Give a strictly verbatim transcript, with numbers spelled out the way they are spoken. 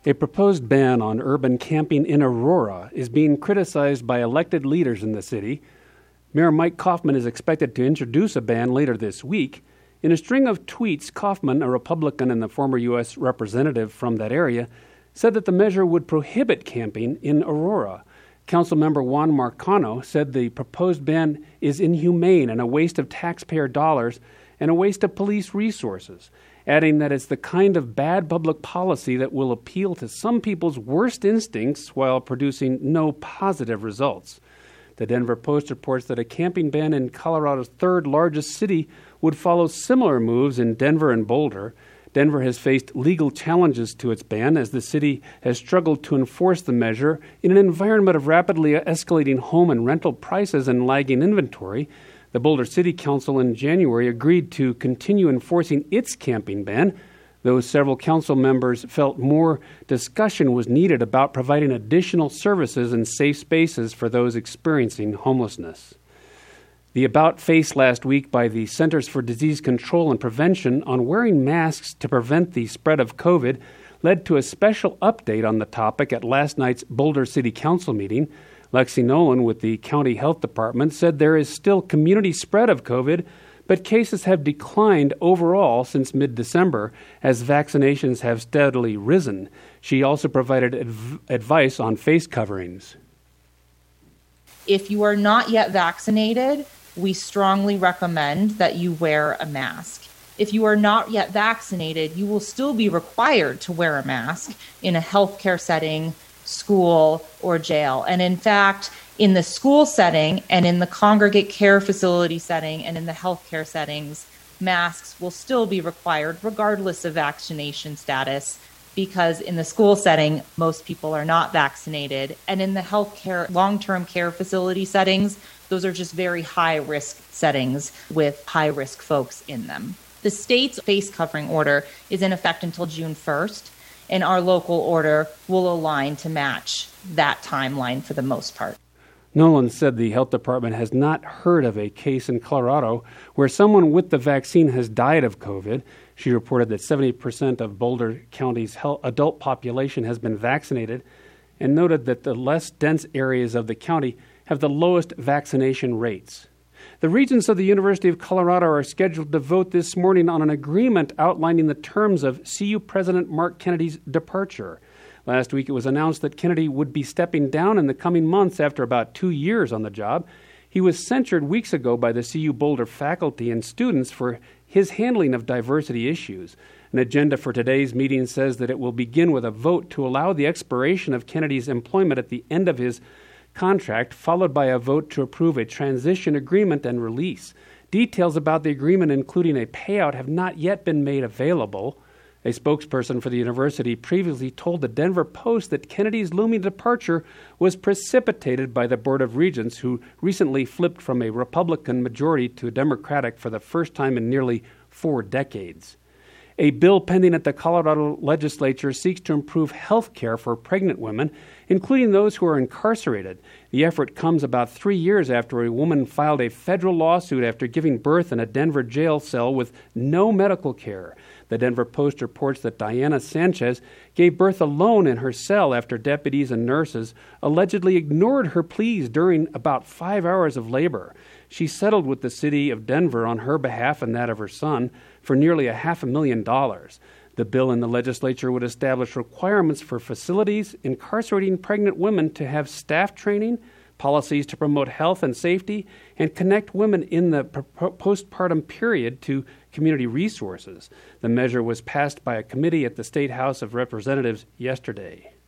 A proposed ban on urban camping in Aurora is being criticized by elected leaders in the city. Mayor Mike Coffman is expected to introduce a ban later this week. In a string of tweets, Coffman, a Republican and the former U S representative from that area, said that the measure would prohibit camping in Aurora. Councilmember Juan Marcano said the proposed ban is inhumane and a waste of taxpayer dollars and a waste of police resources, adding that it's the kind of bad public policy that will appeal to some people's worst instincts while producing no positive results. The Denver Post reports that a camping ban in Colorado's third largest city would follow similar moves in Denver and Boulder. Denver has faced legal challenges to its ban as the city has struggled to enforce the measure in an environment of rapidly escalating home and rental prices and lagging inventory. The Boulder City Council in January agreed to continue enforcing its camping ban, though several council members felt more discussion was needed about providing additional services and safe spaces for those experiencing homelessness. The about face last week by the Centers for Disease Control and Prevention on wearing masks to prevent the spread of COVID led to a special update on the topic at last night's Boulder City Council meeting. Lexi Nolan with the County Health Department said there is still community spread of COVID, but cases have declined overall since mid-December as vaccinations have steadily risen. She also provided adv- advice on face coverings. If you are not yet vaccinated, we strongly recommend that you wear a mask. If you are not yet vaccinated, you will still be required to wear a mask in a healthcare setting, school, or jail. And in fact, in the school setting and in the congregate care facility setting and in the healthcare settings, masks will still be required regardless of vaccination status, because in the school setting, most people are not vaccinated. And in the healthcare long-term care facility settings, those are just very high-risk settings with high-risk folks in them. The state's face covering order is in effect until June first, and our local order will align to match that timeline for the most part. Nolan said the health department has not heard of a case in Colorado where someone with the vaccine has died of COVID. She reported that seventy percent of Boulder County's adult population has been vaccinated and noted that the less dense areas of the county have the lowest vaccination rates. The regents of the University of Colorado are scheduled to vote this morning on an agreement outlining the terms of C U President Mark Kennedy's departure. Last week, it was announced that Kennedy would be stepping down in the coming months after about two years on the job. He was censured weeks ago by the C U Boulder faculty and students for his handling of diversity issues. An agenda for today's meeting says that it will begin with a vote to allow the expiration of Kennedy's employment at the end of his contract, followed by a vote to approve a transition agreement and release. Details about the agreement, including a payout, have not yet been made available. A spokesperson for the university previously told the Denver Post that Kennedy's looming departure was precipitated by the Board of Regents, who recently flipped from a Republican majority to a Democratic for the first time in nearly four decades. A bill pending at the Colorado legislature seeks to improve health care for pregnant women, including those who are incarcerated. The effort comes about three years after a woman filed a federal lawsuit after giving birth in a Denver jail cell with no medical care. The Denver Post reports that Diana Sanchez gave birth alone in her cell after deputies and nurses allegedly ignored her pleas during about five hours of labor. She settled with the city of Denver on her behalf and that of her son for nearly a half a million dollars. The bill in the legislature would establish requirements for facilities incarcerating pregnant women to have staff training, policies to promote health and safety, and connect women in the postpartum period to community resources. The measure was passed by a committee at the State House of Representatives yesterday.